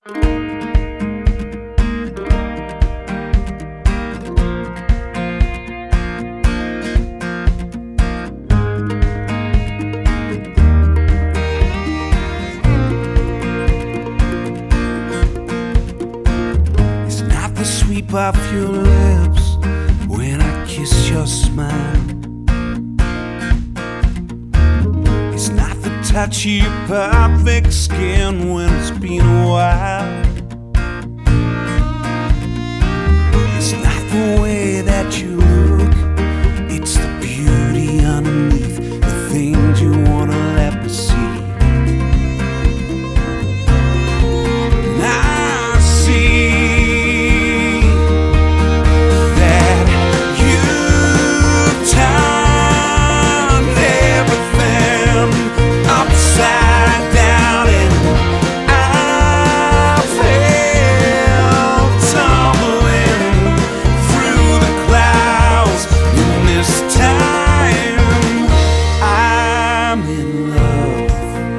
It's not the sweep of your lips when I kiss your smile. It's not the touch of your perfect skin when it's been a while. It's not the way that you look, it's the beauty underneath the things you wanna let me see. And I see that you've turned everything upside down, and I fell tumbling through the clouds. And this time I'm in love.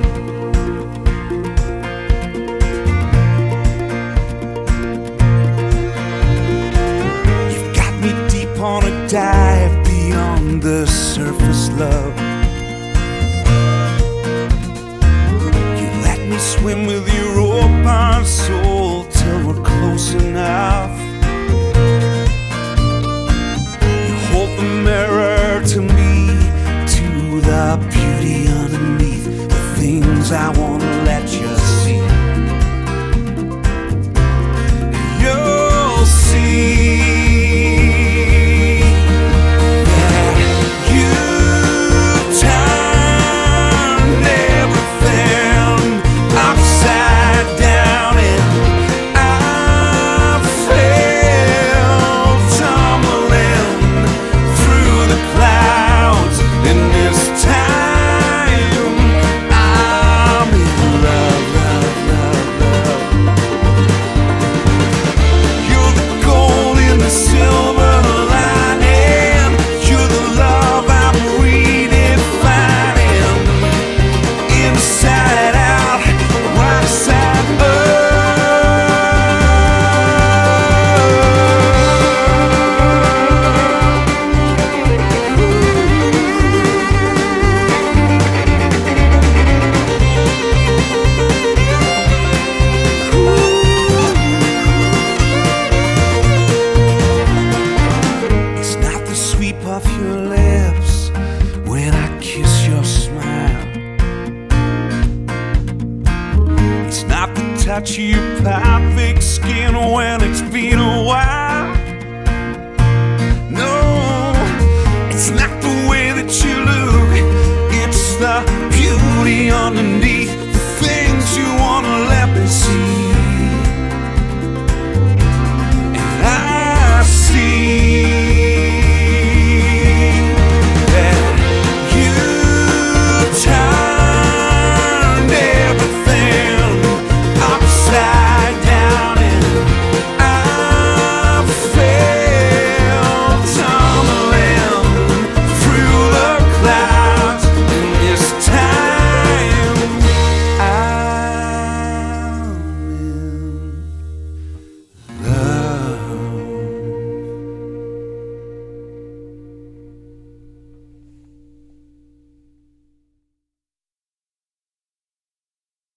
You've got me deep on a dive beyond the surface, love. You let me swim with your open soul till we're close enough. You hold the mirror to me, to the beauty underneath the things I wanna let you see. You'll see that you've turned everything upside down, and I fell tumbling through the clouds. And this time I'm in love, love, love, love. You're the gold in the silver lining. You're the love I'm redefining. Inside out, right side up. It's not the sweep of your lips when I kiss your smile. It's not the touch of your perfect skin when it's been a while.